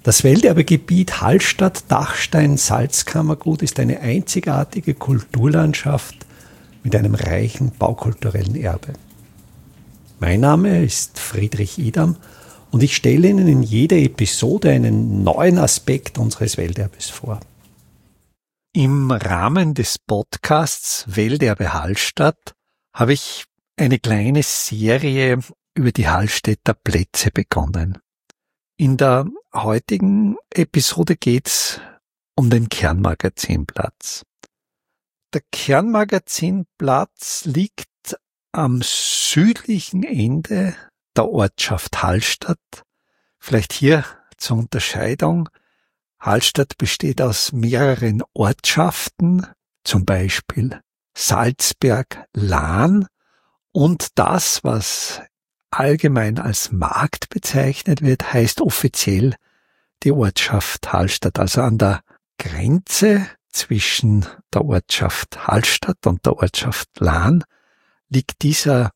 Das Welterbegebiet Hallstatt-Dachstein-Salzkammergut ist eine einzigartige Kulturlandschaft mit einem reichen baukulturellen Erbe. Mein Name ist Friedrich Idam und ich stelle Ihnen in jeder Episode einen neuen Aspekt unseres Welterbes vor. Im Rahmen des Podcasts Welterbe Hallstatt habe ich eine kleine Serie über die Hallstätter Plätze begonnen. In der heutigen Episode geht's um den Kernmagazinplatz. Der Kernmagazinplatz liegt am südlichen Ende der Ortschaft Hallstatt. Vielleicht hier zur Unterscheidung. Hallstatt besteht aus mehreren Ortschaften, zum Beispiel Salzberg, Lahn und das, was allgemein als Markt bezeichnet wird, heißt offiziell die Ortschaft Hallstatt. Also an der Grenze zwischen der Ortschaft Hallstatt und der Ortschaft Lahn liegt dieser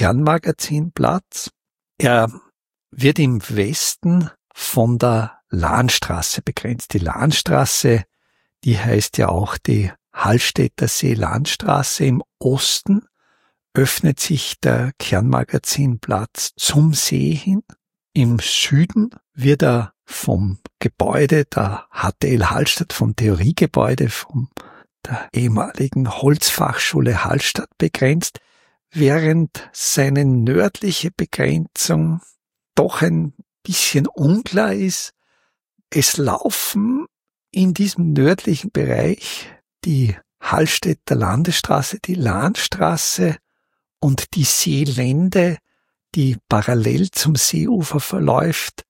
Kernmagazinplatz. Er wird im Westen von der Lahnstraße begrenzt. Die Lahnstraße, die heißt ja auch die Hallstätter See-Lahnstraße. Im Osten öffnet sich der Kernmagazinplatz zum See hin. Im Süden wird er vom Gebäude der HTL Hallstatt, vom Theoriegebäude, von der ehemaligen Holzfachschule Hallstatt begrenzt, während seine nördliche Begrenzung doch ein bisschen unklar ist. Es laufen in diesem nördlichen Bereich die Hallstätter Landesstraße, die Lahnstraße und die Seelände, die parallel zum Seeufer verläuft,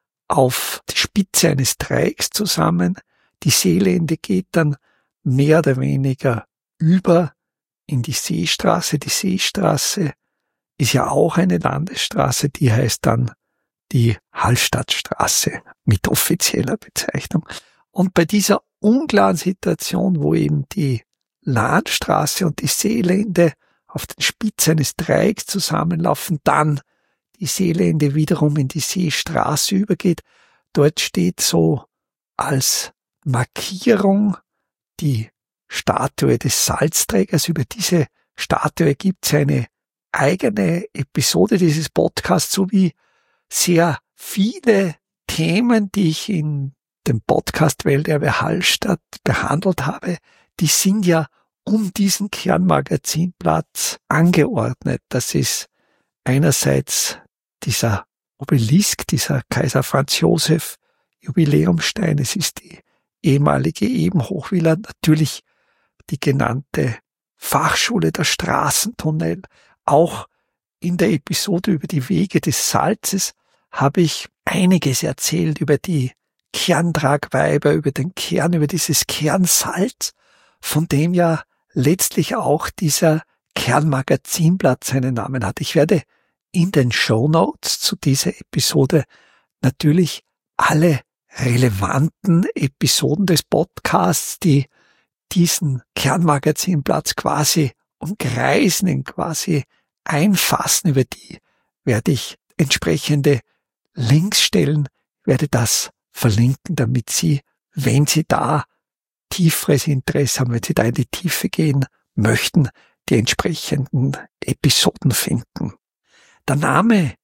auf die Spitze eines Dreiecks zusammen. Die Seelände geht dann mehr oder weniger über in die Seestraße. Die Seestraße ist ja auch eine Landesstraße, die heißt dann die Hallstattstraße mit offizieller Bezeichnung. Und bei dieser unklaren Situation, wo eben die Lahnstraße und die Seelände auf den Spitze eines Dreiecks zusammenlaufen, dann die Seelände wiederum in die Seestraße übergeht. Dort steht so als Markierung die Statue des Salzträgers. Über diese Statue gibt es eine eigene Episode dieses Podcasts, sowie sehr viele Themen, die ich in dem Podcast Welterbe Hallstatt behandelt habe, die sind ja um diesen Kernmagazinplatz angeordnet. Das ist einerseits dieser Obelisk, dieser Kaiser Franz Josef Jubiläumstein. Es ist die ehemalige Ebenhochvilla, natürlich die genannte Fachschule, der Straßentunnel. Auch in der Episode über die Wege des Salzes habe ich einiges erzählt über die Kerntragweiber, über den Kern, über dieses Kernsalz, von dem ja letztlich auch dieser Kernmagazinplatz seinen Namen hat. Ich werde in den Shownotes zu dieser Episode natürlich alle relevanten Episoden des Podcasts, die diesen Kernmagazinplatz quasi umkreisen, ihn quasi einfassen, über die werde ich entsprechende Links stellen, werde das verlinken, damit Sie, wenn Sie da tieferes Interesse haben, wenn Sie da in die Tiefe gehen möchten, die entsprechenden Episoden finden. Der Name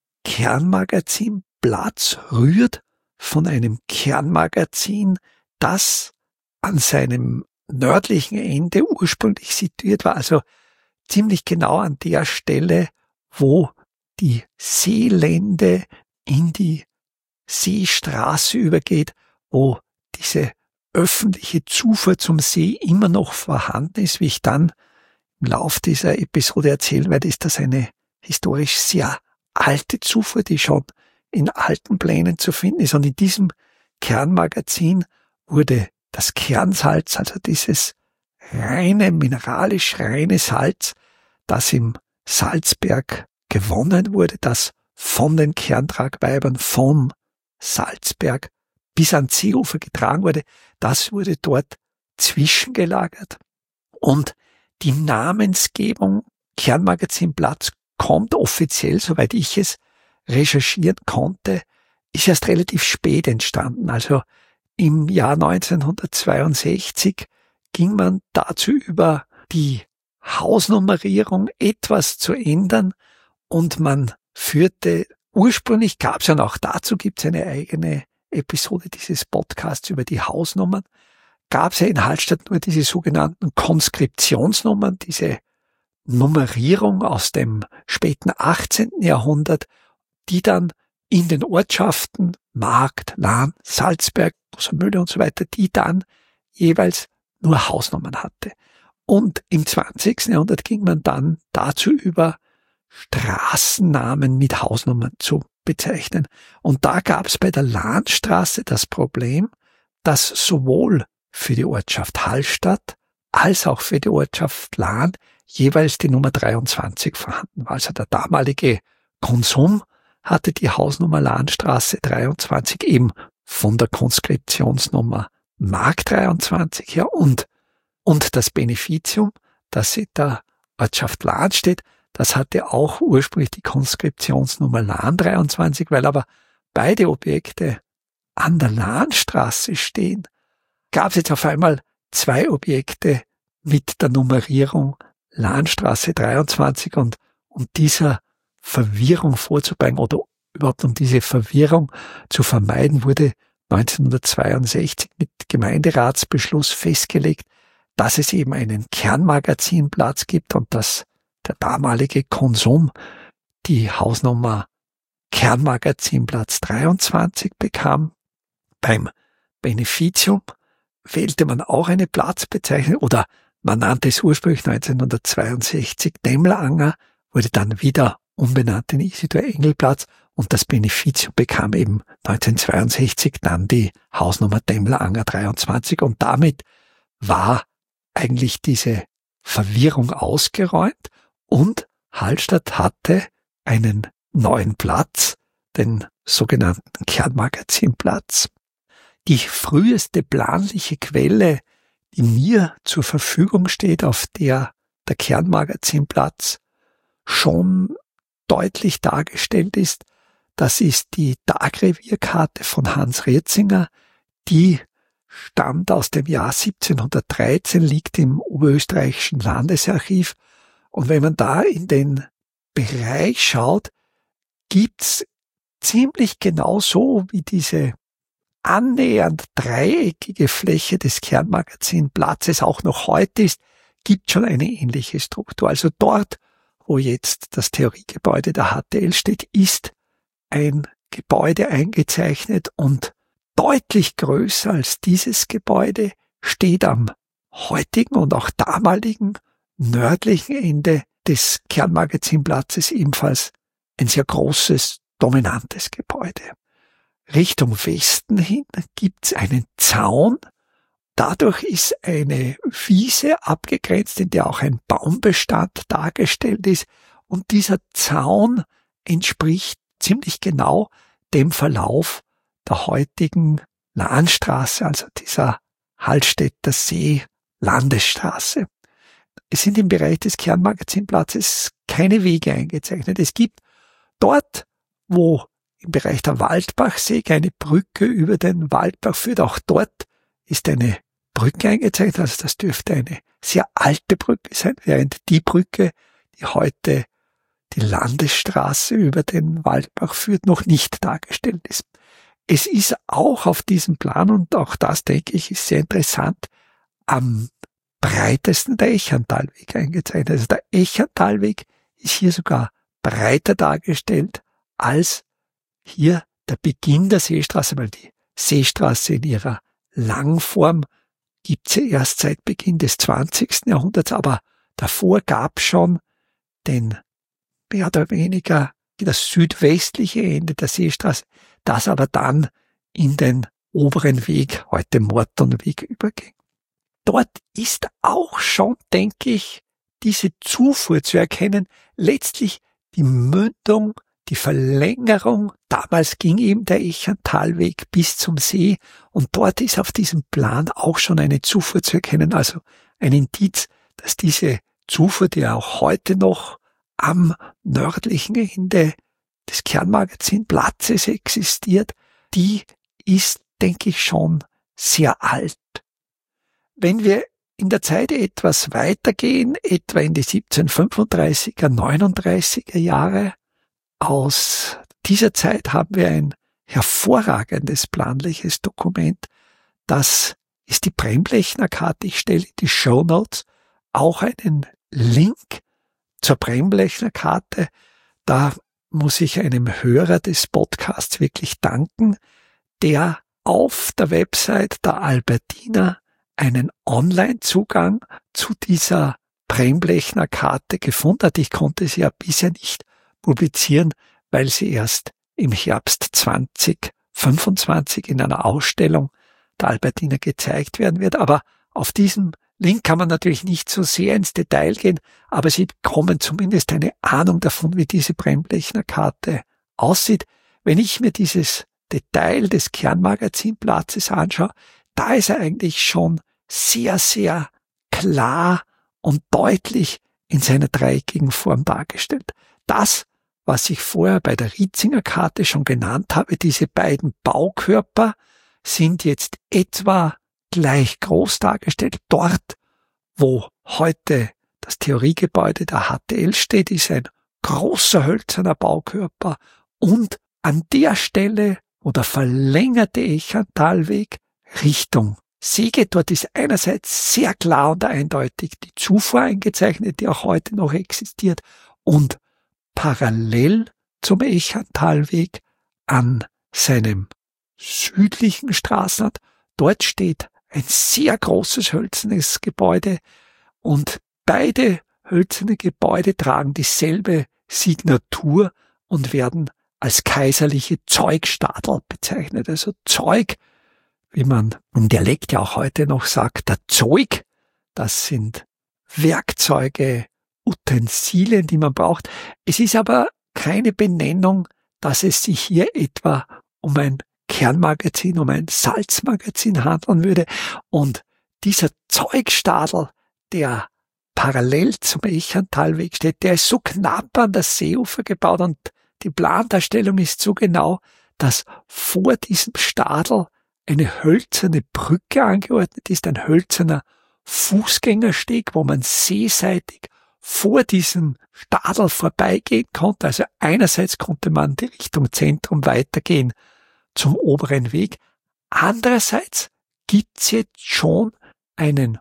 Kernmagazinplatz rührt von einem Kernmagazin, das an seinem nördlichen Ende ursprünglich situiert war, also ziemlich genau an der Stelle, wo die Seelände in die Seestraße übergeht, wo diese öffentliche Zufuhr zum See immer noch vorhanden ist. Wie ich dann im Lauf dieser Episode erzählen werde, ist das eine historisch sehr alte Zufuhr, die schon in alten Plänen zu finden ist. Und in diesem Kernmagazin wurde das Kernsalz, also dieses reine, mineralisch reine Salz, das im Salzberg gewonnen wurde, das von den Kerntragweibern vom Salzberg bis ans Seeufer getragen wurde, das wurde dort zwischengelagert. Und die Namensgebung Kernmagazinplatz kommt offiziell, soweit ich es recherchieren konnte, ist erst relativ spät entstanden. Also im Jahr 1962 ging man dazu über, die Hausnummerierung etwas zu ändern und man führte, ursprünglich gab es ja auch dazu, gibt es eine eigene Episode dieses Podcasts über die Hausnummern, gab es ja in Hallstatt nur diese sogenannten Konskriptionsnummern, diese Nummerierung aus dem späten 18. Jahrhundert, die dann in den Ortschaften Markt, Lahn, Salzberg, Mühle und so weiter, die dann jeweils nur Hausnummern hatte. Und im 20. Jahrhundert ging man dann dazu über, Straßennamen mit Hausnummern zu bezeichnen. Und da gab es bei der Lahnstraße das Problem, dass sowohl für die Ortschaft Hallstatt als auch für die Ortschaft Lahn jeweils die Nummer 23 vorhanden war. Also der damalige Konsum hatte die Hausnummer Lahnstraße 23 eben von der Konskriptionsnummer Mark 23 her und das Beneficium, das in der Ortschaft Lahn steht, das hatte auch ursprünglich die Konskriptionsnummer Lahn 23, weil aber beide Objekte an der Lahnstraße stehen, gab es jetzt auf einmal zwei Objekte mit der Nummerierung Lahnstraße 23 und dieser Verwirrung vorzubeugen oder überhaupt um diese Verwirrung zu vermeiden, wurde 1962 mit Gemeinderatsbeschluss festgelegt, dass es eben einen Kernmagazinplatz gibt und dass der damalige Konsum die Hausnummer Kernmagazinplatz 23 bekam. Beim Beneficium wählte man auch eine Platzbezeichnung oder man nannte es ursprünglich 1962 Demmleranger, wurde dann wieder umbenannt in Isidor-Engel-Platz und das Beneficium bekam eben 1962 dann die Hausnummer Demmleranger 23 und damit war eigentlich diese Verwirrung ausgeräumt und Hallstatt hatte einen neuen Platz, den sogenannten Kernmagazinplatz. Die früheste planliche Quelle, die mir zur Verfügung steht, auf der der Kernmagazinplatz schon deutlich dargestellt ist, das ist die Tagrevierkarte von Hans Rietzinger, die stammt aus dem Jahr 1713, liegt im Oberösterreichischen Landesarchiv. Und wenn man da in den Bereich schaut, gibt's ziemlich genau so wie diese annähernd dreieckige Fläche des Kernmagazinplatzes auch noch heute ist, gibt schon eine ähnliche Struktur. Also dort, wo jetzt das Theoriegebäude der HTL steht, ist ein Gebäude eingezeichnet und deutlich größer als dieses Gebäude steht am heutigen und auch damaligen nördlichen Ende des Kernmagazinplatzes ebenfalls ein sehr großes, dominantes Gebäude. Richtung Westen hin gibt's einen Zaun. Dadurch ist eine Wiese abgegrenzt, in der auch ein Baumbestand dargestellt ist. Und dieser Zaun entspricht ziemlich genau dem Verlauf der heutigen Lahnstraße, also dieser Hallstätter See Landesstraße. Es sind im Bereich des Kernmagazinplatzes keine Wege eingezeichnet. Es gibt dort, wo im Bereich der Waldbachsee eine Brücke über den Waldbach führt, auch dort ist eine Brücke eingezeichnet, also das dürfte eine sehr alte Brücke sein, während die Brücke, die heute die Landesstraße über den Waldbach führt, noch nicht dargestellt ist. Es ist auch auf diesem Plan, und auch das, denke ich, ist sehr interessant, am breitesten der Echantalweg eingezeichnet. Also der Echantalweg ist hier sogar breiter dargestellt als hier der Beginn der Seestraße, weil die Seestraße in ihrer Langform gibt es ja erst seit Beginn des 20. Jahrhunderts, aber davor gab es schon den mehr oder weniger das südwestliche Ende der Seestraße, das aber dann in den oberen Weg, heute Mortonweg, überging. Dort ist auch schon, denke ich, diese Zufuhr zu erkennen, letztlich die Mündung, die Verlängerung. Damals ging eben der Echantalweg bis zum See und dort ist auf diesem Plan auch schon eine Zufuhr zu erkennen, also ein Indiz, dass diese Zufuhr, die auch heute noch am nördlichen Ende des Kernmagazinplatzes existiert, die ist, denke ich, schon sehr alt. Wenn wir in der Zeit etwas weitergehen, etwa in die 1735er, 39er Jahre, aus dieser Zeit haben wir ein hervorragendes planliches Dokument. Das ist die Bremblechner-Karte. Ich stelle in die Shownotes auch einen Link zur Bremblechner-Karte. Da muss ich einem Hörer des Podcasts wirklich danken, der auf der Website der Albertina einen Online-Zugang zu dieser Bremblechner-Karte gefunden hat. Ich konnte sie ja bisher nicht publizieren, weil sie erst im Herbst 2025 in einer Ausstellung der Albertina gezeigt werden wird. Aber auf diesem Link kann man natürlich nicht so sehr ins Detail gehen, aber Sie bekommen zumindest eine Ahnung davon, wie diese Bremblechner-Karte aussieht. Wenn ich mir dieses Detail des Kernmagazinplatzes anschaue, da ist er eigentlich schon sehr, sehr klar und deutlich in seiner dreieckigen Form dargestellt. Das, was ich vorher bei der Rietzinger Karte schon genannt habe, diese beiden Baukörper, sind jetzt etwa gleich groß dargestellt. Dort, wo heute das Theoriegebäude der HTL steht, ist ein großer hölzerner Baukörper, und an der Stelle, wo der verlängerte Echantalweg Richtung See geht, dort ist einerseits sehr klar und eindeutig die Zufuhr eingezeichnet, die auch heute noch existiert, und parallel zum Echantalweg an seinem südlichen Straßenrand, dort steht ein sehr großes hölzernes Gebäude, und beide hölzerne Gebäude tragen dieselbe Signatur und werden als kaiserliche Zeugstadel bezeichnet. Also Zeug, wie man im Dialekt ja auch heute noch sagt, der Zeug, das sind Werkzeuge, Utensilien, die man braucht. Es ist aber keine Benennung, dass es sich hier etwa um ein Kernmagazin, um ein Salzmagazin handeln würde. Und dieser Zeugstadel, der parallel zum Echantalweg steht, der ist so knapp an das Seeufer gebaut, und die Plandarstellung ist so genau, dass vor diesem Stadel eine hölzerne Brücke angeordnet ist, ein hölzerner Fußgängersteg, wo man seeseitig vor diesem Stadel vorbeigehen konnte. Also einerseits konnte man die Richtung Zentrum weitergehen zum oberen Weg. Andererseits gibt's jetzt schon einen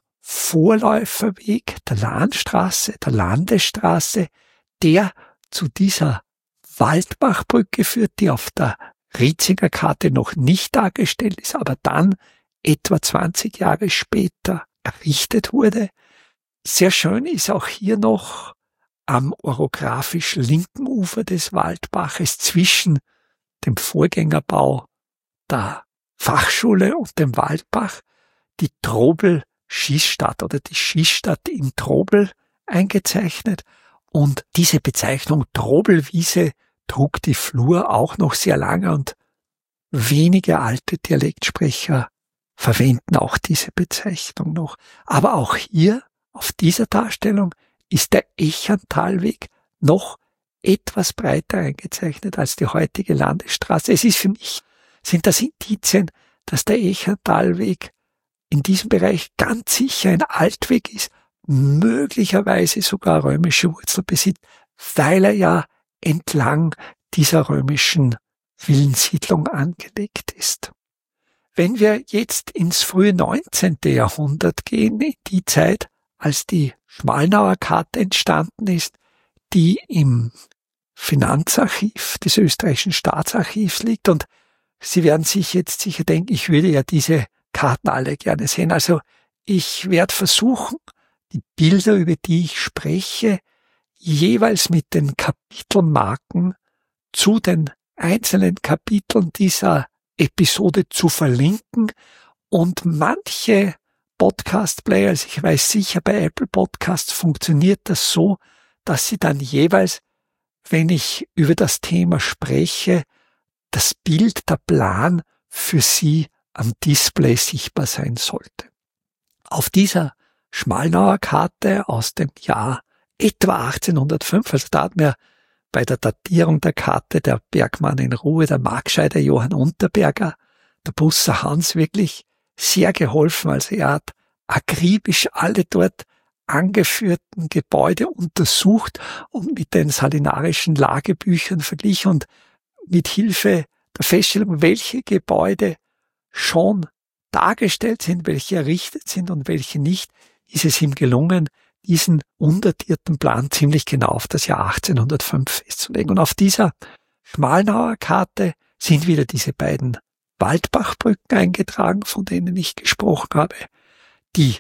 Vorläuferweg der Landstraße, der Landesstraße, der zu dieser Waldbachbrücke führt, die auf der Rietzinger Karte noch nicht dargestellt ist, aber dann etwa 20 Jahre später errichtet wurde. Sehr schön ist auch hier noch am orographisch linken Ufer des Waldbaches zwischen dem Vorgängerbau der Fachschule und dem Waldbach die Trobel-Schießstadt oder die Schießstadt in Trobel eingezeichnet, und diese Bezeichnung Trobelwiese trug die Flur auch noch sehr lange, und wenige alte Dialektsprecher verwenden auch diese Bezeichnung noch. Aber auch hier auf dieser Darstellung ist der Echantalweg noch etwas breiter eingezeichnet als die heutige Landesstraße. Es ist für mich, sind das Indizien, dass der Echantalweg in diesem Bereich ganz sicher ein Altweg ist, möglicherweise sogar römische Wurzel besitzt, weil er ja entlang dieser römischen Villensiedlung angelegt ist. Wenn wir jetzt ins frühe 19. Jahrhundert gehen, in die Zeit, als die Schmalnauer Karte entstanden ist, die im Finanzarchiv des österreichischen Staatsarchivs liegt, und Sie werden sich jetzt sicher denken, ich würde ja diese Karten alle gerne sehen. Also ich werde versuchen, die Bilder, über die ich spreche, jeweils mit den Kapitelmarken zu den einzelnen Kapiteln dieser Episode zu verlinken, und manche Podcast-Player, also ich weiß sicher, bei Apple Podcasts funktioniert das so, dass sie dann jeweils, wenn ich über das Thema spreche, das Bild, der Plan für Sie am Display sichtbar sein sollte. Auf dieser Schmalnauer Karte aus dem Jahr etwa 1805, also da hat mir bei der Datierung der Karte der Bergmann in Ruhe, der Markscheider Johann Unterberger, der Busser Hans wirklich sehr geholfen. Also er hat akribisch alle dort angeführten Gebäude untersucht und mit den salinarischen Lagebüchern verglichen und mit Hilfe der Feststellung, welche Gebäude schon dargestellt sind, welche errichtet sind und welche nicht, ist es ihm gelungen, diesen undatierten Plan ziemlich genau auf das Jahr 1805 festzulegen. Und auf dieser Schmalnauer Karte sind wieder diese beiden Waldbachbrücken eingetragen, von denen ich gesprochen habe. Die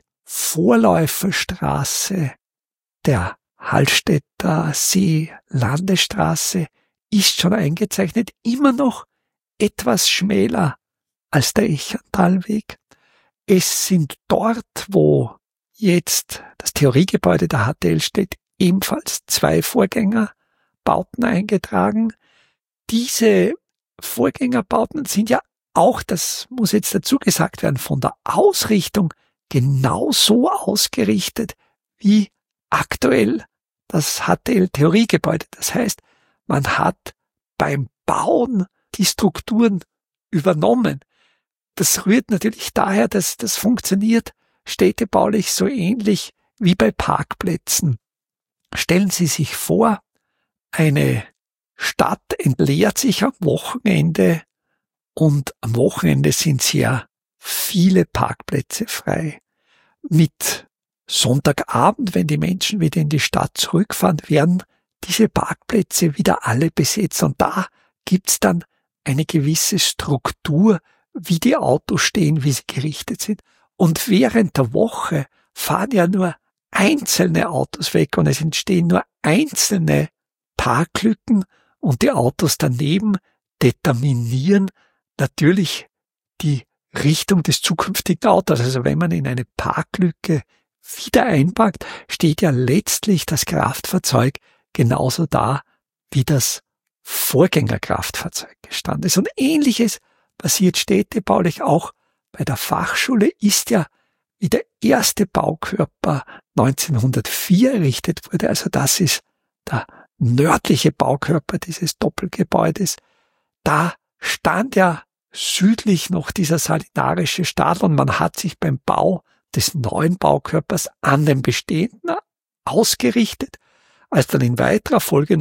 Vorläuferstraße der Hallstätter See-Landesstraße ist schon eingezeichnet, immer noch etwas schmäler als der Echentalweg. Es sind dort, wo jetzt das Theoriegebäude der HTL steht, ebenfalls 2 Vorgängerbauten eingetragen. Diese Vorgängerbauten sind ja auch, das muss jetzt dazu gesagt werden, von der Ausrichtung genauso ausgerichtet wie aktuell das HTL-Theoriegebäude. Das heißt, man hat beim Bauen die Strukturen übernommen. Das rührt natürlich daher, dass das funktioniert städtebaulich so ähnlich wie bei Parkplätzen. Stellen Sie sich vor, eine Stadt entleert sich am Wochenende und am Wochenende sind sehr viele Parkplätze frei. Mit Sonntagabend, wenn die Menschen wieder in die Stadt zurückfahren, werden diese Parkplätze wieder alle besetzt. Und da gibt's dann eine gewisse Struktur, wie die Autos stehen, wie sie gerichtet sind. Und während der Woche fahren ja nur einzelne Autos weg und es entstehen nur einzelne Parklücken und die Autos daneben determinieren natürlich die Richtung des zukünftigen Autos. Also wenn man in eine Parklücke wieder einparkt, steht ja letztlich das Kraftfahrzeug genauso da, wie das Vorgängerkraftfahrzeug gestanden ist. Und Ähnliches passiert städtebaulich auch bei der Fachschule, ist ja wie der erste Baukörper 1904 errichtet wurde. Also das ist der nördliche Baukörper dieses Doppelgebäudes. Da stand ja südlich noch dieser salinarische Stadel und man hat sich beim Bau des neuen Baukörpers an den bestehenden ausgerichtet. Als dann in weiterer Folge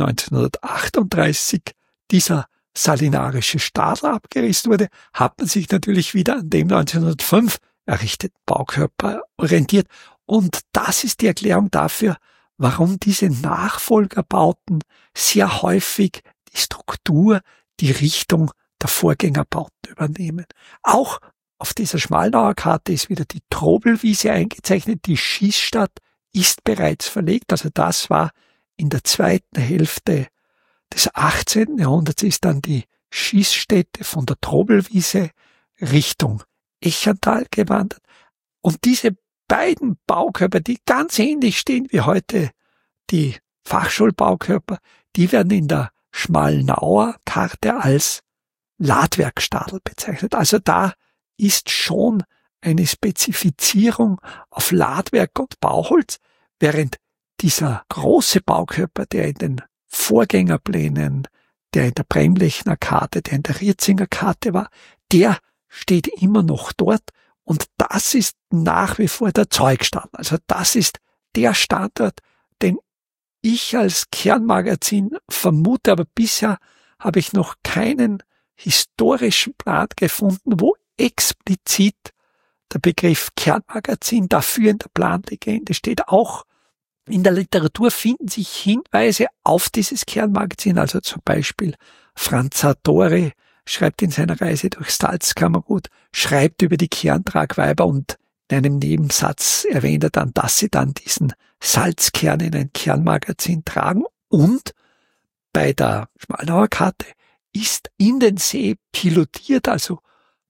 1938 dieser salinarische Stadel abgerissen wurde, hat man sich natürlich wieder an dem 1905 errichteten Baukörper orientiert. Und das ist die Erklärung dafür, warum diese Nachfolgerbauten sehr häufig die Struktur, die Richtung der Vorgängerbauten übernehmen. Auch auf dieser Schmalnauer Karte ist wieder die Trobelwiese eingezeichnet. Die Schießstadt ist bereits verlegt. Also das war in der zweiten Hälfte des 18. Jahrhunderts ist dann die Schießstätte von der Trobelwiese Richtung Echental gewandert. Und diese beiden Baukörper, die ganz ähnlich stehen wie heute die Fachschulbaukörper, die werden in der Schmalnauer Karte als Ladwerkstadel bezeichnet. Also da ist schon eine Spezifizierung auf Ladwerk und Bauholz, während dieser große Baukörper, der in den Vorgängerplänen, der in der Bremlechner Karte, der in der Rietzinger Karte war, der steht immer noch dort und das ist nach wie vor der Zeugstadel. Also das ist der Standort, den ich als Kernmagazin vermute, aber bisher habe ich noch keinen historischen Plan gefunden, wo explizit der Begriff Kernmagazin dafür in der Planlegende steht. Auch in der Literatur finden sich Hinweise auf dieses Kernmagazin, also zum Beispiel Franz Sartori schreibt in seiner Reise durchs Salzkammergut, schreibt über die Kerntragweiber und in einem Nebensatz erwähnt er dann, dass sie dann diesen Salzkern in ein Kernmagazin tragen. Und bei der Schmalnauer Karte ist in den See pilotiert, also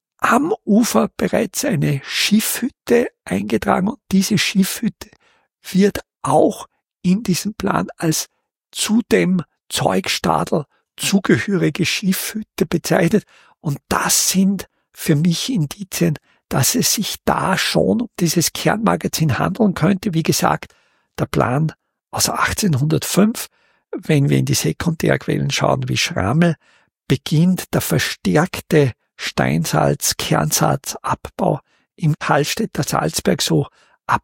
am Ufer bereits eine Schiffhütte eingetragen und diese Schiffhütte wird auch in diesem Plan als zu dem Zeugstadel zugehörige Schiffhütte bezeichnet und das sind für mich Indizien, dass es sich da schon um dieses Kernmagazin handeln könnte. Wie gesagt, der Plan aus 1805 wenn wir in die Sekundärquellen schauen wie Schrammel, beginnt der verstärkte Steinsalz-Kernsalzabbau im Hallstätter Salzberg so ab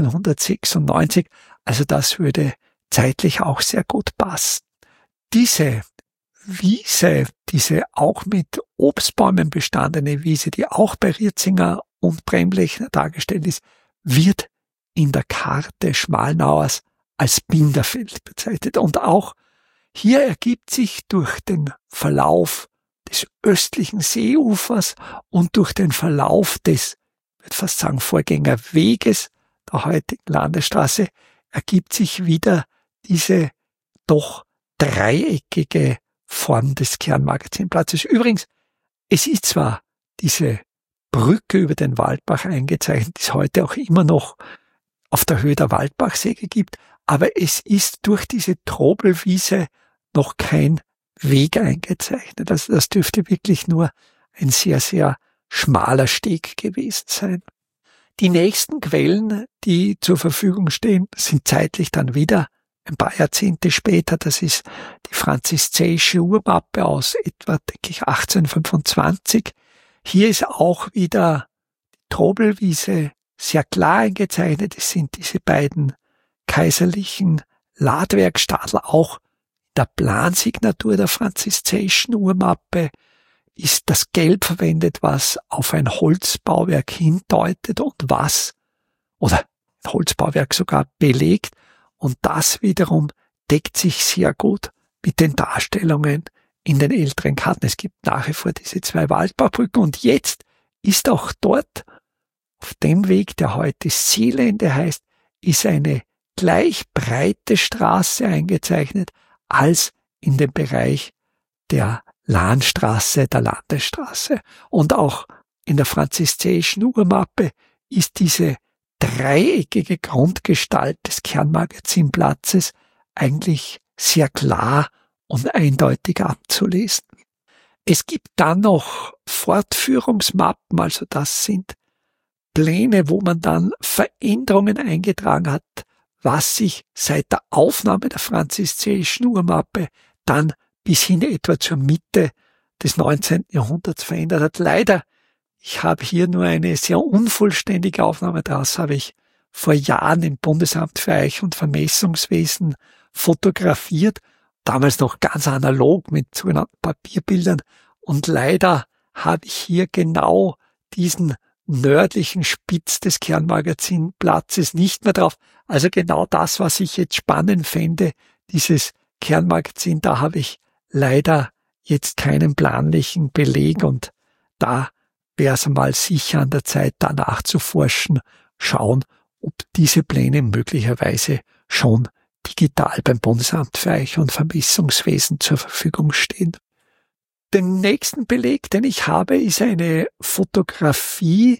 1796. Also das würde zeitlich auch sehr gut passen. Diese Wiese, diese auch mit Obstbäumen bestandene Wiese, die auch bei Rietzinger und Bremlechner dargestellt ist, wird in der Karte Schmalnauers als Binderfeld bezeichnet. Und auch hier ergibt sich durch den Verlauf des östlichen Seeufers und durch den Verlauf des, ich würde fast sagen, Vorgängerweges der heutigen Landesstraße, ergibt sich wieder diese doch dreieckige Form des Kernmagazinplatzes. Übrigens, es ist zwar diese Brücke über den Waldbach eingezeichnet, die es heute auch immer noch auf der Höhe der Waldbachsäge gibt, aber es ist durch diese Trobelwiese noch kein Weg eingezeichnet. Also das dürfte wirklich nur ein sehr, sehr schmaler Steg gewesen sein. Die nächsten Quellen, die zur Verfügung stehen, sind zeitlich dann wieder ein paar Jahrzehnte später. Das ist die franziszäische Urmappe aus etwa, denke ich, 1825. Hier ist auch wieder die Trobelwiese sehr klar eingezeichnet. Es sind diese beiden kaiserlichen Ladwerkstadel. Auch der Plansignatur der franziszäischen Urmappe ist das Gelb verwendet, was auf ein Holzbauwerk hindeutet und was, oder ein Holzbauwerk sogar belegt. Und das wiederum deckt sich sehr gut mit den Darstellungen in den älteren Karten. Es gibt nach wie vor diese zwei Waldbaubrücken und jetzt ist auch dort auf dem Weg, der heute Seelende heißt, ist eine gleich breite Straße eingezeichnet als in dem Bereich der Lahnstraße, der Landesstraße. Und auch in der franziszäischen Urmappe ist diese dreieckige Grundgestalt des Kernmagazinplatzes eigentlich sehr klar und eindeutig abzulesen. Es gibt dann noch Fortführungsmappen, also das sind Pläne, wo man dann Veränderungen eingetragen hat, was sich seit der Aufnahme der franziszäischen Urmappe dann bis hin etwa zur Mitte des 19. Jahrhunderts verändert hat. Leider, ich habe hier nur eine sehr unvollständige Aufnahme, daraus habe ich vor Jahren im Bundesamt für Eich- und Vermessungswesen fotografiert, damals noch ganz analog mit sogenannten Papierbildern, und leider habe ich hier genau diesen nördlichen Spitz des Kernmagazinplatzes nicht mehr drauf. Also genau das, was ich jetzt spannend fände, dieses Kernmagazin, da habe ich leider jetzt keinen planlichen Beleg und da wäre es mal sicher an der Zeit, da nachzuforschen, schauen, ob diese Pläne möglicherweise schon digital beim Bundesamt für Eich- und Vermessungswesen zur Verfügung stehen. Den nächsten Beleg, den ich habe, ist eine Fotografie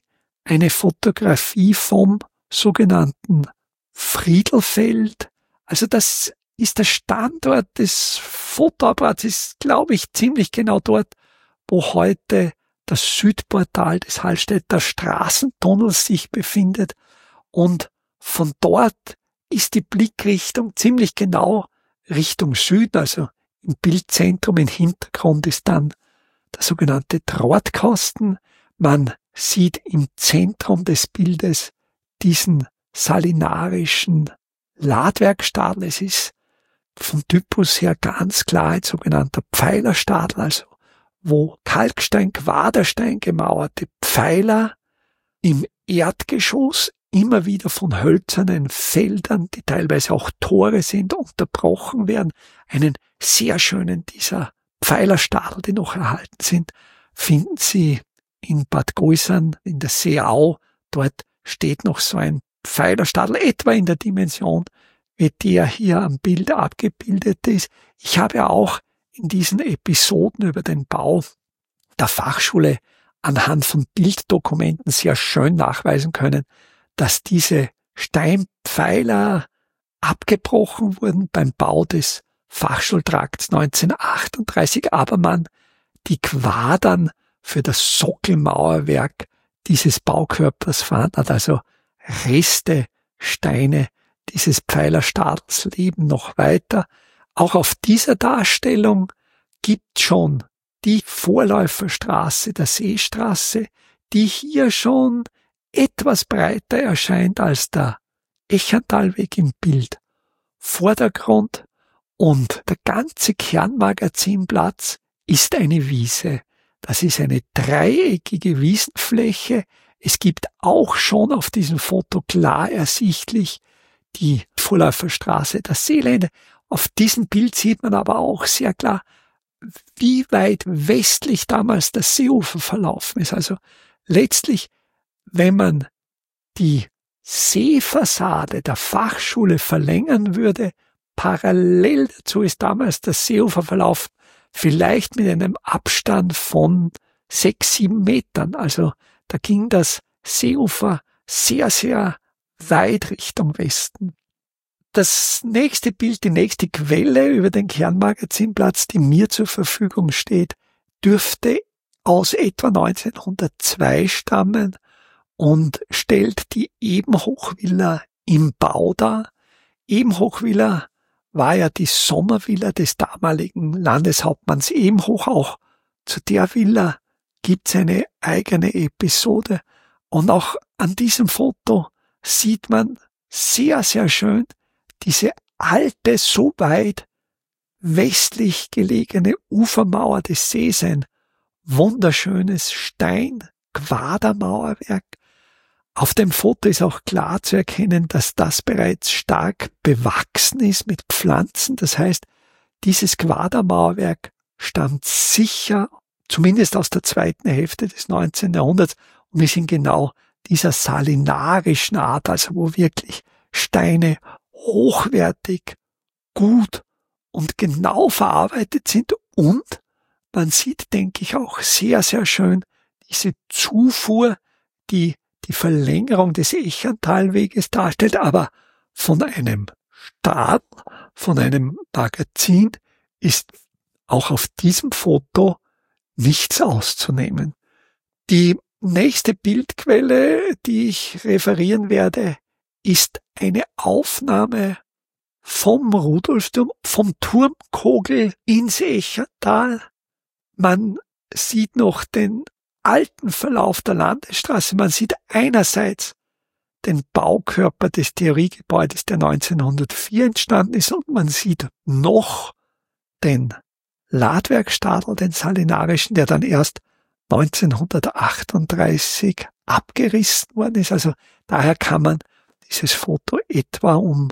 vom sogenannten Friedelfeld. Also das ist der Standort des Fotoapparats, ist, glaube ich, ziemlich genau dort, wo heute das Südportal des Hallstätter Straßentunnels sich befindet. Und von dort ist die Blickrichtung ziemlich genau Richtung Süden, also im Bildzentrum, im Hintergrund ist dann der sogenannte Trottkasten. Man sieht im Zentrum des Bildes diesen salinarischen Ladwerkstadel. Es ist vom Typus her ganz klar ein sogenannter Pfeilerstadel, also wo Kalkstein-Quaderstein gemauerte Pfeiler im Erdgeschoss immer wieder von hölzernen Feldern, die teilweise auch Tore sind, unterbrochen werden. Einen sehr schönen dieser Pfeilerstadel, die noch erhalten sind, finden Sie in Bad Gäusern in der Seeau. Dort steht noch so ein Pfeilerstadel, etwa in der Dimension, wie der hier am Bild abgebildet ist. Ich habe auch in diesen Episoden über den Bau der Fachschule anhand von Bilddokumenten sehr schön nachweisen können, dass diese Steinpfeiler abgebrochen wurden beim Bau des Fachschultrakts 1938, aber man die Quadern für das Sockelmauerwerk dieses Baukörpers fand, also Reste, Steine dieses Pfeilerstadels leben noch weiter. Auch auf dieser Darstellung gibt schon die Vorläuferstraße der Seestraße, die hier schon etwas breiter erscheint als der Echentalweg im Bild Vordergrund, und der ganze Kernmagazinplatz ist eine Wiese. Das ist eine dreieckige Wiesenfläche. Es gibt auch schon auf diesem Foto klar ersichtlich die Vorläuferstraße der Seelände. Auf diesem Bild sieht man aber auch sehr klar, wie weit westlich damals das Seeufer verlaufen ist. Also letztlich, wenn man die Seefassade der Fachschule verlängern würde, parallel dazu ist damals das Seeufer verlaufen, vielleicht mit einem Abstand von 6-7 Metern. Also da ging das Seeufer sehr, sehr weit Richtung Westen. Das nächste Bild, die nächste Quelle über den Kernmagazinplatz, die mir zur Verfügung steht, dürfte aus etwa 1902 stammen und stellt die Ebenhochvilla im Bau dar. Ebenhochvilla war ja die Sommervilla des damaligen Landeshauptmanns Ebenhoch. Auch zu der Villa gibt's eine eigene Episode. Und auch an diesem Foto sieht man sehr, sehr schön diese alte, so weit westlich gelegene Ufermauer des Sees, ein wunderschönes Stein-Quadermauerwerk. Auf dem Foto ist auch klar zu erkennen, dass das bereits stark bewachsen ist mit Pflanzen. Das heißt, dieses Quadermauerwerk stammt sicher, zumindest aus der zweiten Hälfte des 19. Jahrhunderts, und ist in genau dieser salinarischen Art, also wo wirklich Steine hochwertig, gut und genau verarbeitet sind. Und man sieht, denke ich, auch sehr, sehr schön diese Zufuhr, die die Verlängerung des Echentalweges darstellt, aber von einem Stadel, von einem Magazin ist auch auf diesem Foto nichts auszunehmen. Die nächste Bildquelle, die ich referieren werde, ist eine Aufnahme vom Rudolfsturm, vom Turmkogel ins Echental. Man sieht noch den alten Verlauf der Landesstraße. Man sieht einerseits den Baukörper des Theoriegebäudes, der 1904 entstanden ist, und man sieht noch den Ladwerkstadel, den salinarischen, der dann erst 1938 abgerissen worden ist. Also daher kann man dieses Foto etwa um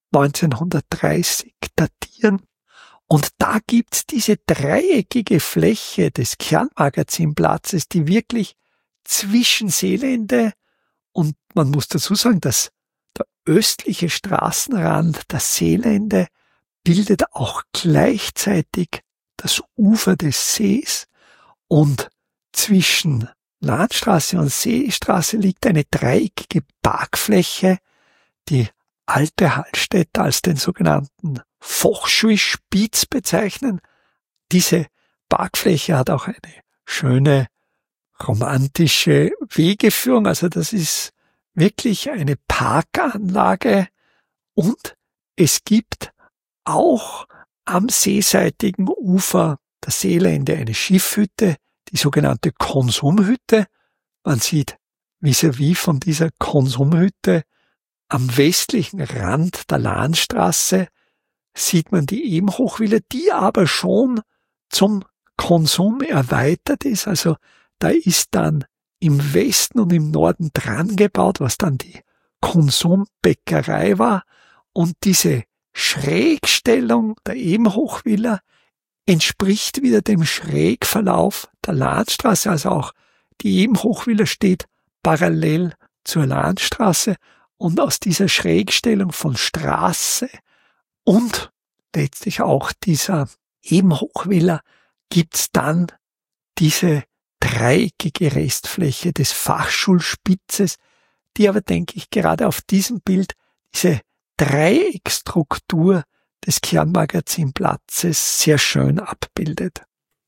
1930 datieren. Und da gibt's diese dreieckige Fläche des Kernmagazinplatzes, die wirklich zwischen Seelände und, man muss dazu sagen, dass der östliche Straßenrand der Seelände bildet auch gleichzeitig das Ufer des Sees, und zwischen Landstraße und Seestraße liegt eine dreieckige Parkfläche, die alte Hallstätter als den sogenannten Fochschui-Spitz bezeichnen. Diese Parkfläche hat auch eine schöne romantische Wegeführung, also das ist wirklich eine Parkanlage, und es gibt auch am seeseitigen Ufer der Seelände eine Schiffhütte, die sogenannte Konsumhütte. Man sieht vis-à-vis von dieser Konsumhütte am westlichen Rand der Lahnstraße sieht man die Ebenhochvilla, die aber schon zum Konsum erweitert ist. Also da ist dann im Westen und im Norden dran gebaut, was dann die Konsumbäckerei war. Und diese Schrägstellung der Ebenhochvilla entspricht wieder dem Schrägverlauf der Lahnstraße. Also auch die Ebenhochvilla steht parallel zur Lahnstraße, und aus dieser Schrägstellung von Straße und letztlich auch dieser Ebenhochvilla gibt's dann diese dreieckige Restfläche des Fachschulspitzes, die aber, denke ich, gerade auf diesem Bild diese Dreieckstruktur des Kernmagazinplatzes sehr schön abbildet.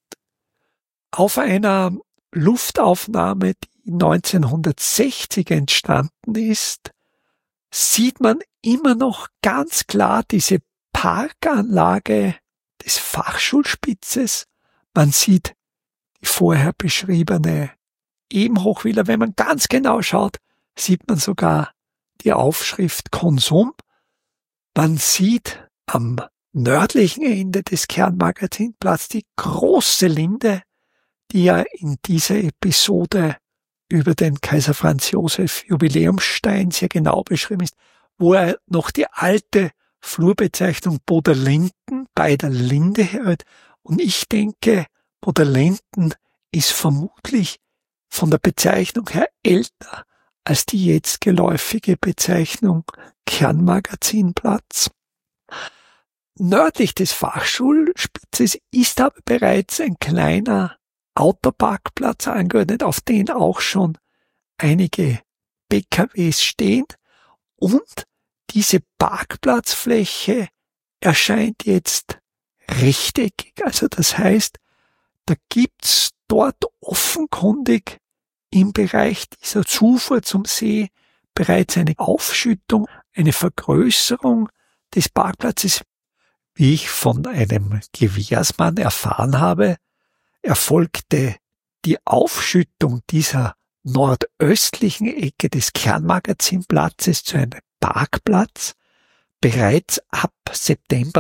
Auf einer Luftaufnahme, die 1960 entstanden ist, sieht man immer noch ganz klar diese Parkanlage des Fachschulspitzes. Man sieht die vorher beschriebene Ebenhochvilla. Wenn man ganz genau schaut, sieht man sogar die Aufschrift Konsum. Man sieht am nördlichen Ende des Kernmagazinplatzes die große Linde, die ja in dieser Episode über den Kaiser Franz Josef Jubiläumsstein sehr genau beschrieben ist, wo er noch die alte Flurbezeichnung Boderlinden bei der Linde hört. Und ich denke, Boderlinden ist vermutlich von der Bezeichnung her älter als die jetzt geläufige Bezeichnung Kernmagazinplatz. Nördlich des Fachschulspitzes ist aber bereits ein kleiner Autoparkplatz angeordnet, auf den auch schon einige PKWs stehen, und diese Parkplatzfläche erscheint jetzt rechteckig. Also das heißt, da gibt's dort offenkundig im Bereich dieser Zufuhr zum See bereits eine Aufschüttung, eine Vergrößerung des Parkplatzes. Wie ich von einem Gewährsmann erfahren habe, erfolgte die Aufschüttung dieser nordöstlichen Ecke des Kernmagazinplatzes zu einem Parkplatz bereits ab September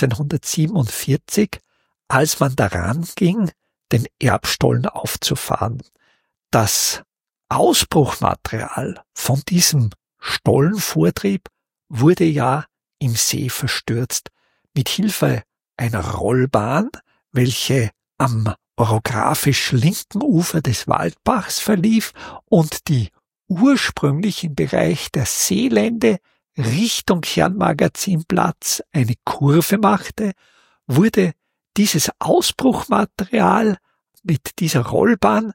1947, als man daran ging, den Erbstollen aufzufahren. Das Ausbruchmaterial von diesem Stollenvortrieb wurde ja im See verstürzt. Mit Hilfe einer Rollbahn, welche am orographisch linken Ufer des Waldbachs verlief und die ursprünglich im Bereich der Seelände Richtung Kernmagazinplatz eine Kurve machte, wurde dieses Ausbruchmaterial mit dieser Rollbahn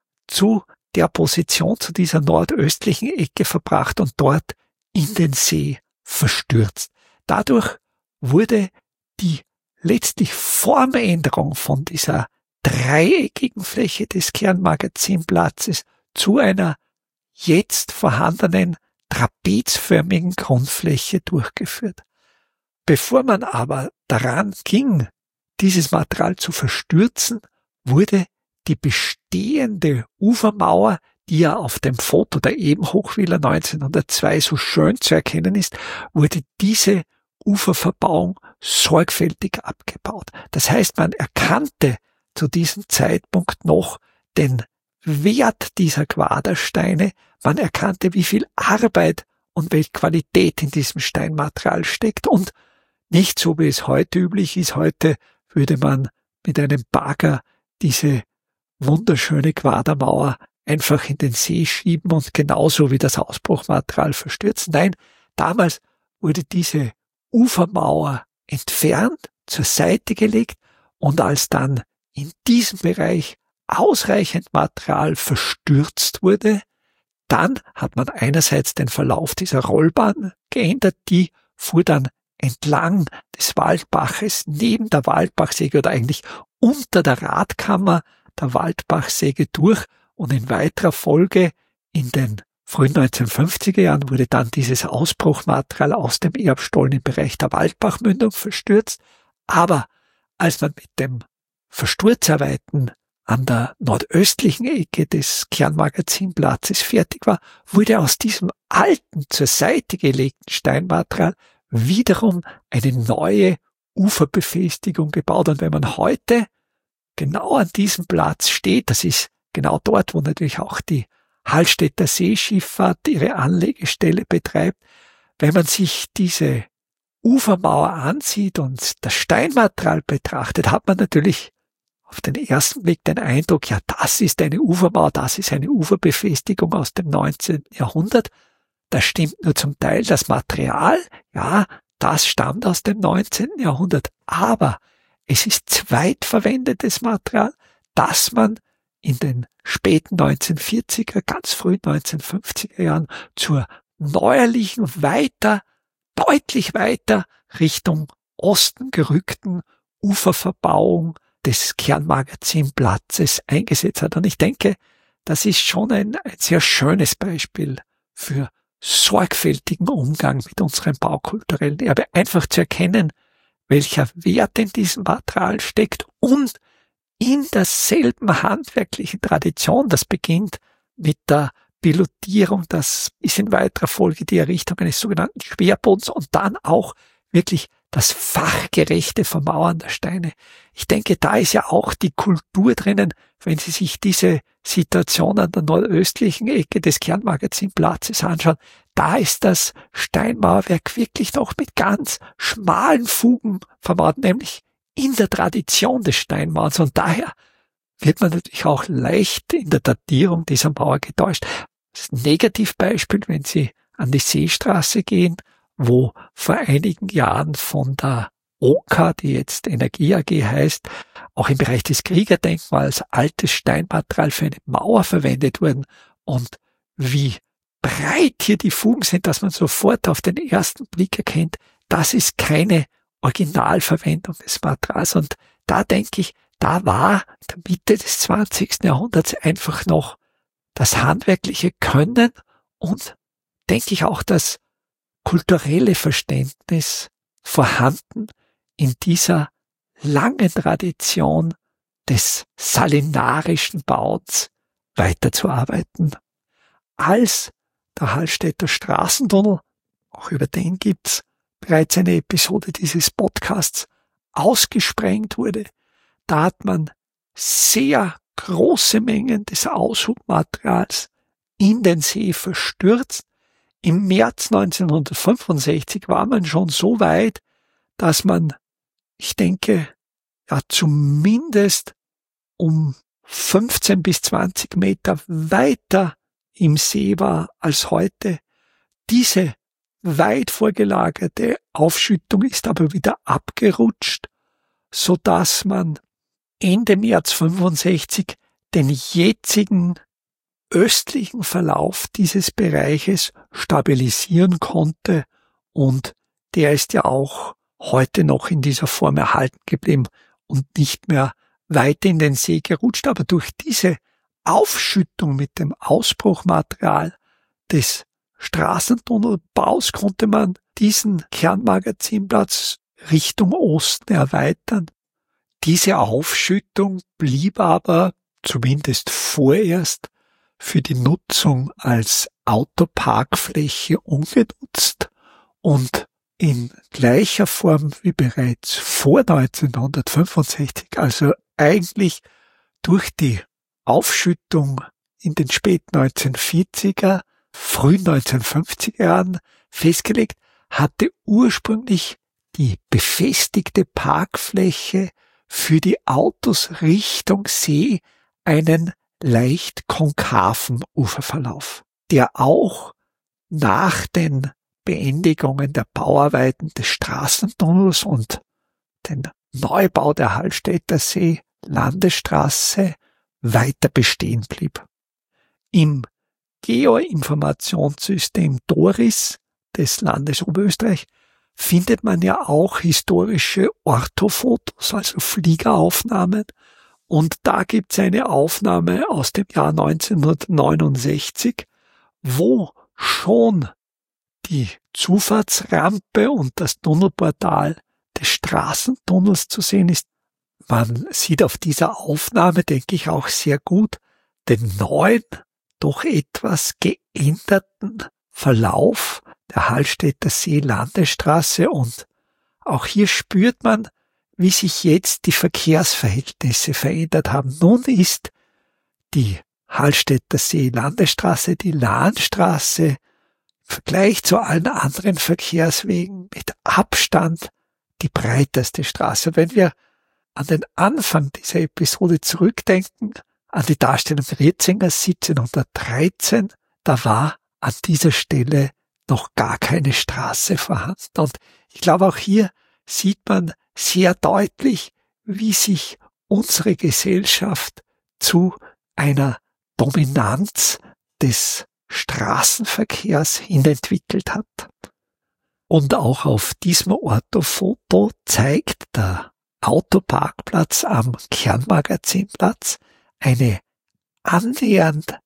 zu der Position, zu dieser nordöstlichen Ecke verbracht und dort in den See verstürzt. Dadurch wurde die letztlich Formänderung von dieser dreieckigen Fläche des Kernmagazinplatzes zu einer jetzt vorhandenen trapezförmigen Grundfläche durchgeführt. Bevor man aber daran ging, dieses Material zu verstürzen, wurde die bestehende Ufermauer, die ja auf dem Foto der Ebenhochvilla 1902 so schön zu erkennen ist, wurde diese Uferverbauung sorgfältig abgebaut. Das heißt, man erkannte zu diesem Zeitpunkt noch den Wert dieser Quadersteine, man erkannte, wie viel Arbeit und welche Qualität in diesem Steinmaterial steckt, und nicht so, wie es heute üblich ist. Heute würde man mit einem Bagger diese wunderschöne Quadermauer einfach in den See schieben und genauso wie das Ausbruchmaterial verstürzen. Nein, damals wurde diese Ufermauer entfernt, zur Seite gelegt, und als dann in diesem Bereich ausreichend Material verstürzt wurde, dann hat man einerseits den Verlauf dieser Rollbahn geändert, die fuhr dann entlang des Waldbaches neben der Waldbachsäge oder eigentlich unter der Radkammer der Waldbachsäge durch, und in weiterer Folge in den frühen 1950er Jahren wurde dann dieses Ausbruchmaterial aus dem Erbstollen im Bereich der Waldbachmündung verstürzt. Aber als man mit dem Versturzarbeiten an der nordöstlichen Ecke des Kernmagazinplatzes fertig war, wurde aus diesem alten, zur Seite gelegten Steinmaterial wiederum eine neue Uferbefestigung gebaut. Und wenn man heute genau an diesem Platz steht, das ist genau dort, wo natürlich auch die Hallstätter Seeschifffahrt ihre Anlegestelle betreibt, wenn man sich diese Ufermauer ansieht und das Steinmaterial betrachtet, hat man natürlich auf den ersten Blick den Eindruck, ja, das ist eine Ufermauer, das ist eine Uferbefestigung aus dem 19. Jahrhundert. Das stimmt nur zum Teil. Das Material, ja, das stammt aus dem 19. Jahrhundert. Aber es ist zweitverwendetes Material, das man in den späten 1940er, ganz frühen 1950er Jahren zur neuerlichen, deutlich weiter Richtung Osten gerückten Uferverbauung des Kernmagazinplatzes eingesetzt hat. Und ich denke, das ist schon ein sehr schönes Beispiel für sorgfältigen Umgang mit unserem baukulturellen Erbe. Einfach zu erkennen, welcher Wert in diesem Material steckt und in derselben handwerklichen Tradition, das beginnt mit der Pilotierung, das ist in weiterer Folge die Errichtung eines sogenannten Schwerbodens und dann auch wirklich das fachgerechte Vermauern der Steine. Ich denke, da ist ja auch die Kultur drinnen, wenn Sie sich diese Situation an der nordöstlichen Ecke des Kernmagazinplatzes anschauen. Da ist das Steinmauerwerk wirklich doch mit ganz schmalen Fugen vermauert, nämlich in der Tradition des Steinmauerns. Und daher wird man natürlich auch leicht in der Datierung dieser Mauer getäuscht. Das ist ein Negativbeispiel, wenn Sie an die Seestraße gehen, wo vor einigen Jahren von der OKA, die jetzt Energie AG heißt, auch im Bereich des Kriegerdenkmals altes Steinmaterial für eine Mauer verwendet wurden. Und wie breit hier die Fugen sind, dass man sofort auf den ersten Blick erkennt, das ist keine Originalverwendung des Materials. Und da denke ich, da war in der Mitte des 20. Jahrhunderts einfach noch das handwerkliche Können und, denke ich, auch das kulturelle Verständnis vorhanden, in dieser langen Tradition des salinarischen Bauens weiterzuarbeiten. Als der Hallstätter Straßentunnel, auch über den gibt's bereits eine Episode dieses Podcasts, ausgesprengt wurde, da hat man sehr große Mengen des Aushubmaterials in den See verstürzt. Im März 1965 war man schon so weit, dass man, ich denke, ja zumindest um 15 bis 20 Meter weiter im See war als heute. Diese weit vorgelagerte Aufschüttung ist aber wieder abgerutscht, so dass man Ende März 65 den jetzigen östlichen Verlauf dieses Bereiches stabilisieren konnte und der ist ja auch heute noch in dieser Form erhalten geblieben und nicht mehr weiter in den See gerutscht. Aber durch diese Aufschüttung mit dem Ausbruchmaterial des Straßentunnelbaus konnte man diesen Kernmagazinplatz Richtung Osten erweitern. Diese Aufschüttung blieb aber zumindest vorerst für die Nutzung als Autoparkfläche ungenutzt und in gleicher Form wie bereits vor 1965, also eigentlich durch die Aufschüttung in den späten 1940er, frühen 1950er Jahren festgelegt, hatte ursprünglich die befestigte Parkfläche für die Autos Richtung See einen leicht konkaven Uferverlauf, der auch nach den Beendigungen der Bauarbeiten des Straßentunnels und den Neubau der Hallstätter See Landesstraße weiter bestehen blieb. Im Geoinformationssystem DORIS des Landes Oberösterreich findet man ja auch historische Orthofotos, also Fliegeraufnahmen. Und da gibt es eine Aufnahme aus dem Jahr 1969, wo schon die Zufahrtsrampe und das Tunnelportal des Straßentunnels zu sehen ist. Man sieht auf dieser Aufnahme, denke ich, auch sehr gut den neuen, doch etwas geänderten Verlauf der Hallstätter See Landesstraße und auch hier spürt man, wie sich jetzt die Verkehrsverhältnisse verändert haben. Nun ist die Hallstätter See Landesstraße, die Lahnstraße, im Vergleich zu allen anderen Verkehrswegen mit Abstand die breiteste Straße. Wenn wir an den Anfang dieser Episode zurückdenken, an die Darstellung Rietzingers 1713, da war an dieser Stelle noch gar keine Straße vorhanden. Und ich glaube, auch hier sieht man sehr deutlich, wie sich unsere Gesellschaft zu einer Dominanz des Straßenverkehrs hin entwickelt hat. Und auch auf diesem Orthofoto zeigt der Autoparkplatz am Kernmagazinplatz eine annähernd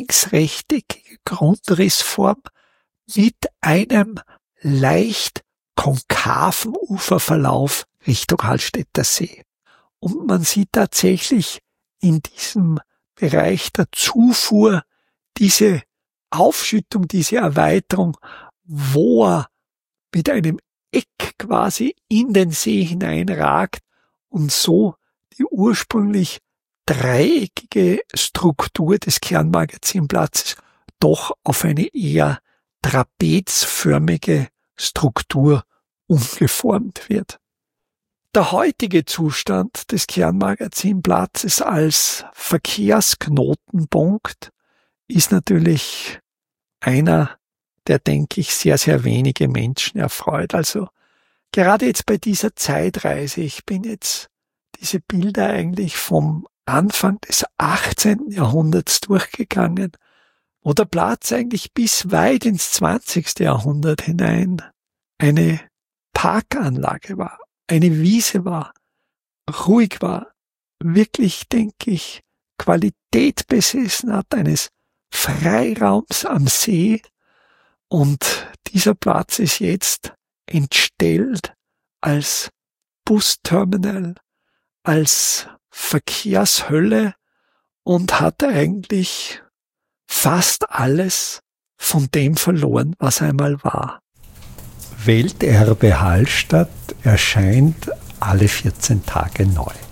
längsrechteckigen Grundrissform mit einem leicht konkaven Uferverlauf Richtung Hallstätter See. Und man sieht tatsächlich in diesem Bereich der Zufuhr diese Aufschüttung, diese Erweiterung, wo er mit einem Eck quasi in den See hineinragt und so die ursprünglich dreieckige Struktur des Kernmagazinplatzes doch auf eine eher trapezförmige Struktur umgeformt wird. Der heutige Zustand des Kernmagazinplatzes als Verkehrsknotenpunkt ist natürlich einer, der, denke ich, sehr, sehr wenige Menschen erfreut. Also gerade jetzt bei dieser Zeitreise, ich bin jetzt diese Bilder eigentlich vom Anfang des 18. Jahrhunderts durchgegangen, wo der Platz eigentlich bis weit ins 20. Jahrhundert hinein eine Parkanlage war, eine Wiese war, ruhig war, wirklich, denke ich, Qualität besessen hat, eines Freiraums am See. Und dieser Platz ist jetzt entstellt als Busterminal, als Verkehrshölle und hat eigentlich fast alles von dem verloren, was einmal war. Welterbe Hallstatt erscheint alle 14 Tage neu.